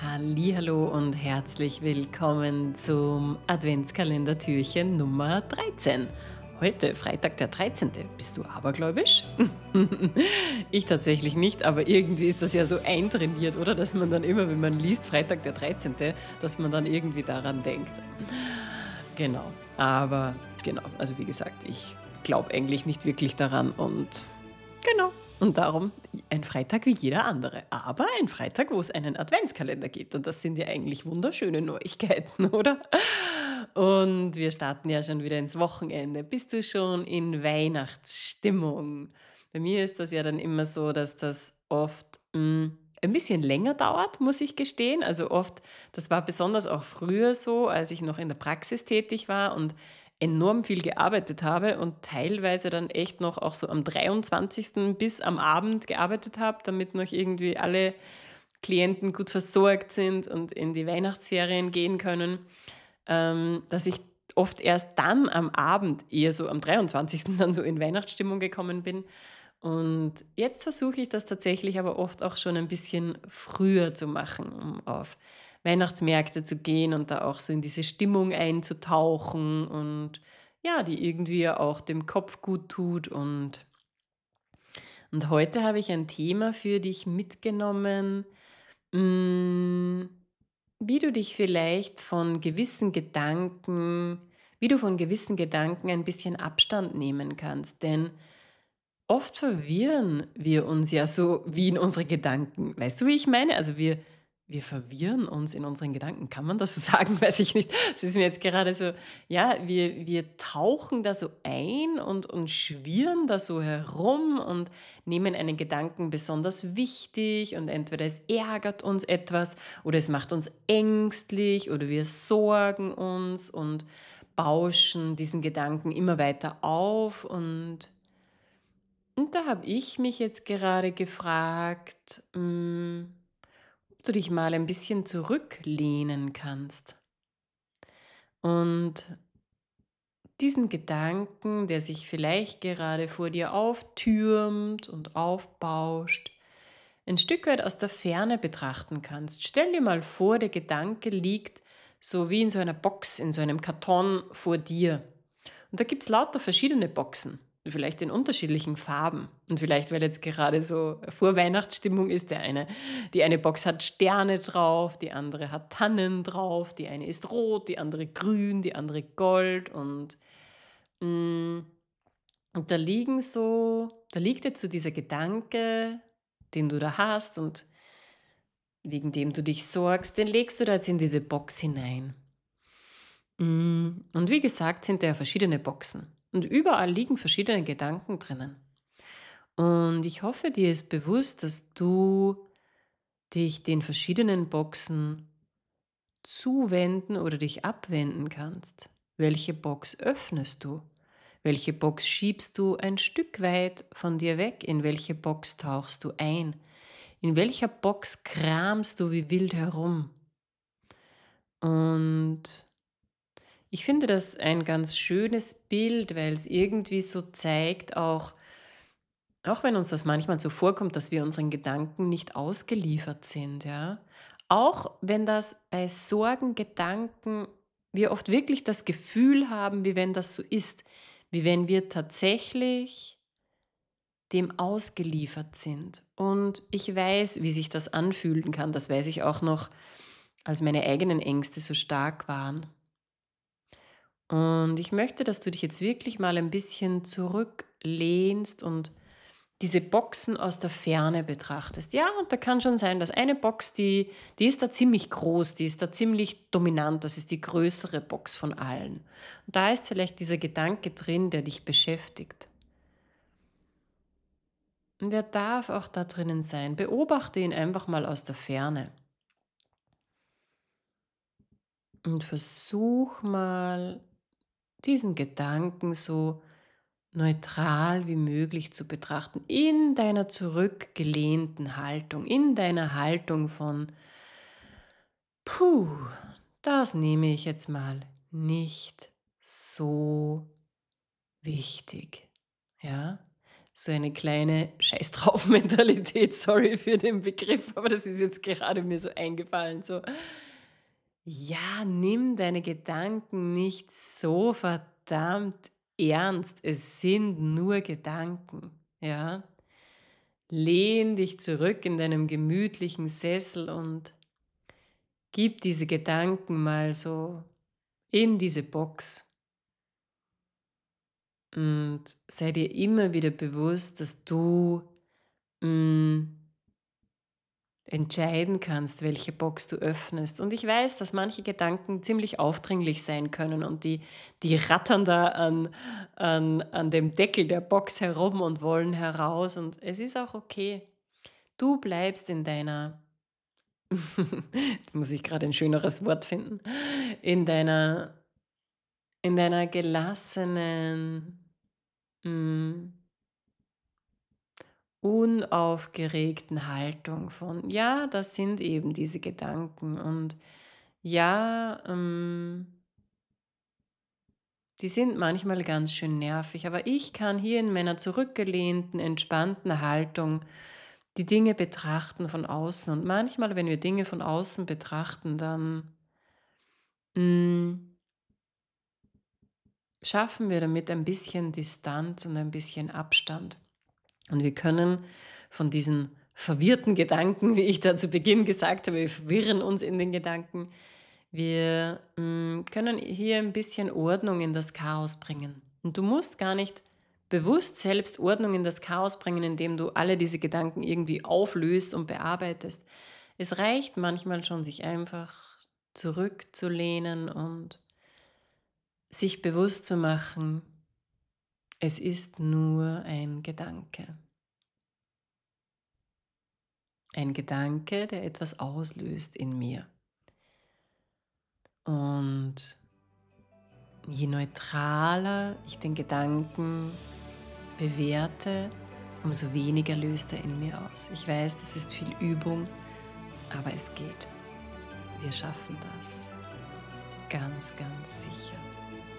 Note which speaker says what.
Speaker 1: Hallihallo und herzlich willkommen zum Adventskalender-Türchen Nummer 13. Heute, Freitag der 13. Bist du abergläubisch? Ich tatsächlich nicht, aber irgendwie ist das ja so eintrainiert, oder? Dass man dann immer, wenn man liest, Freitag der 13., dass man dann irgendwie daran denkt. Genau, aber genau, also wie gesagt, ich glaube eigentlich nicht wirklich daran und genau. Und darum ein Freitag wie jeder andere. Aber ein Freitag, wo es einen Adventskalender gibt. Und das sind ja eigentlich wunderschöne Neuigkeiten, oder? Und wir starten ja schon wieder ins Wochenende. Bist du schon in Weihnachtsstimmung? Bei mir ist das ja dann immer so, dass das oft ein bisschen länger dauert, muss ich gestehen. Also oft, das war besonders auch früher so, als ich noch in der Praxis tätig war und enorm viel gearbeitet habe und teilweise dann echt noch auch so am 23. bis am Abend gearbeitet habe, damit noch irgendwie alle Klienten gut versorgt sind und in die Weihnachtsferien gehen können, dass ich oft erst dann am Abend, eher so am 23. dann so in Weihnachtsstimmung gekommen bin. Und jetzt versuche ich das tatsächlich aber oft auch schon ein bisschen früher zu machen, um auf Weihnachtsmärkte zu gehen und da auch so in diese Stimmung einzutauchen und ja, die irgendwie ja auch dem Kopf gut tut. Und heute habe ich ein Thema für dich mitgenommen, hm, wie du dich vielleicht von gewissen Gedanken wie du von gewissen Gedanken ein bisschen Abstand nehmen kannst. Denn oft verwirren wir uns ja so wie in unsere Gedanken. Weißt du, wie ich meine? Also wir verwirren uns in unseren Gedanken. Kann man das so sagen? Weiß ich nicht. Es ist mir jetzt gerade so, ja, wir tauchen da so ein und schwirren da so herum und nehmen einen Gedanken besonders wichtig und entweder es ärgert uns etwas oder es macht uns ängstlich oder wir sorgen uns und bauschen diesen Gedanken immer weiter auf und da habe ich mich jetzt gerade gefragt, ob du dich mal ein bisschen zurücklehnen kannst und diesen Gedanken, der sich vielleicht gerade vor dir auftürmt und aufbauscht, ein Stück weit aus der Ferne betrachten kannst. Stell dir mal vor, der Gedanke liegt so wie in so einer Box, in so einem Karton vor dir. Und da gibt es lauter verschiedene Boxen, vielleicht in unterschiedlichen Farben. Und vielleicht, weil jetzt gerade so Vorweihnachtsstimmung ist, die eine Box hat Sterne drauf, die andere hat Tannen drauf, die eine ist rot, die andere grün, die andere gold mm, und da liegt jetzt so dieser Gedanke, den du da hast und wegen dem du dich sorgst, den legst du da jetzt in diese Box hinein. Und wie gesagt, sind da ja verschiedene Boxen. Und überall liegen verschiedene Gedanken drinnen. Und ich hoffe, dir ist bewusst, dass du dich den verschiedenen Boxen zuwenden oder dich abwenden kannst. Welche Box öffnest du? Welche Box schiebst du ein Stück weit von dir weg? In welche Box tauchst du ein? In welcher Box kramst du wie wild herum? Und ich finde das ein ganz schönes Bild, weil es irgendwie so zeigt, auch wenn uns das manchmal so vorkommt, dass wir unseren Gedanken nicht ausgeliefert sind, ja. Auch wenn das bei Sorgengedanken wir oft wirklich das Gefühl haben, wie wenn das so ist, wie wenn wir tatsächlich dem ausgeliefert sind. Und ich weiß, wie sich das anfühlen kann. Das weiß ich auch noch, als meine eigenen Ängste so stark waren. Und ich möchte, dass du dich jetzt wirklich mal ein bisschen zurücklehnst und diese Boxen aus der Ferne betrachtest. Ja, und da kann schon sein, dass eine Box, die ist da ziemlich groß, die ist da ziemlich dominant, das ist die größere Box von allen. Und da ist vielleicht dieser Gedanke drin, der dich beschäftigt. Und der darf auch da drinnen sein. Beobachte ihn einfach mal aus der Ferne und versuch mal diesen Gedanken so neutral wie möglich zu betrachten, in deiner zurückgelehnten Haltung, in deiner Haltung von, puh, das nehme ich jetzt mal nicht so wichtig. Ja? so eine kleine Scheiß drauf Mentalität, sorry für den Begriff, aber das ist jetzt gerade mir so eingefallen. So, ja, nimm deine Gedanken nicht so verdammt ernst. Es sind nur Gedanken, ja. Lehn dich zurück in deinem gemütlichen Sessel und gib diese Gedanken mal so in diese Box und sei dir immer wieder bewusst, dass du mm, entscheiden kannst, welche Box du öffnest. Und ich weiß, dass manche Gedanken ziemlich aufdringlich sein können und die rattern da an dem Deckel der Box herum und wollen heraus. Und es ist auch okay. Du bleibst in deiner, jetzt muss ich gerade ein schöneres Wort finden, in deiner, in deiner gelassenen, mm, unaufgeregten Haltung von, ja, das sind eben diese Gedanken und ja, die sind manchmal ganz schön nervig, aber ich kann hier in meiner zurückgelehnten, entspannten Haltung die Dinge betrachten von außen. Und manchmal, wenn wir Dinge von außen betrachten, dann mm, schaffen wir damit ein bisschen Distanz und ein bisschen Abstand. Und wir können von diesen verwirrten Gedanken, wie ich da zu Beginn gesagt habe, wir verwirren uns in den Gedanken, wir können hier ein bisschen Ordnung in das Chaos bringen. Und du musst gar nicht bewusst selbst Ordnung in das Chaos bringen, indem du alle diese Gedanken irgendwie auflöst und bearbeitest. Es reicht manchmal schon, sich einfach zurückzulehnen und sich bewusst zu machen, es ist nur ein Gedanke. Ein Gedanke, der etwas auslöst in mir. Und je neutraler ich den Gedanken bewerte, umso weniger löst er in mir aus. Ich weiß, das ist viel Übung, aber es geht. Wir schaffen das. Ganz, ganz sicher.